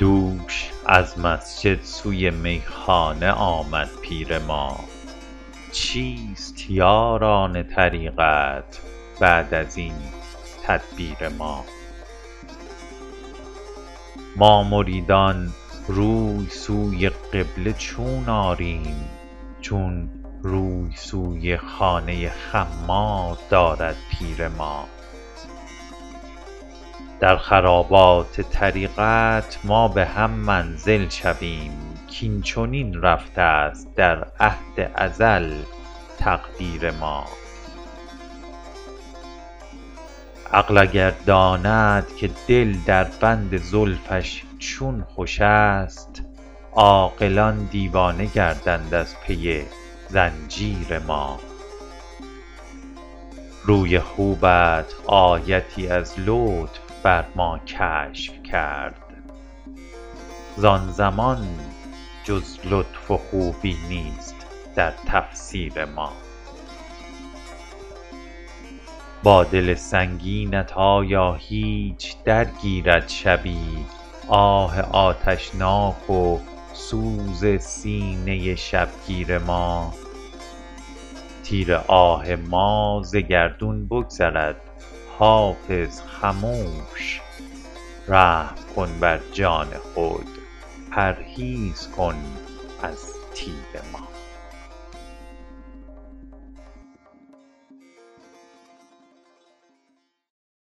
دوش از مسجد سوی میخانه آمد پیر ما. چیست یاران طریقت بعد از این تدبیر ما؟ ما مریدان روی سوی قبله چون آریم، چون روی سوی خانه خمار دارد پیر ما. در خرابات طریقت ما به هم منزل شویم، کاین چنین رفته است در عهد ازل تقدیر ما. عقل اگر داند که دل در بند زلفش چون خوش است، عاقلان دیوانه گردند از پی زنجیر ما. روی خوبت آیتی از لطف بر ما کشف کرد، زان زمان جز لطف و خوبی نیست در تفسیر ما. با دل سنگینت آیا هیچ درگیرد شبی، آه آتشناک و سوز سینه شبگیر ما؟ تیر آه ما ز گردون بگذرد، حافظ خموش، رحم کن بر جان خود، پرهیز کن از تیر ما.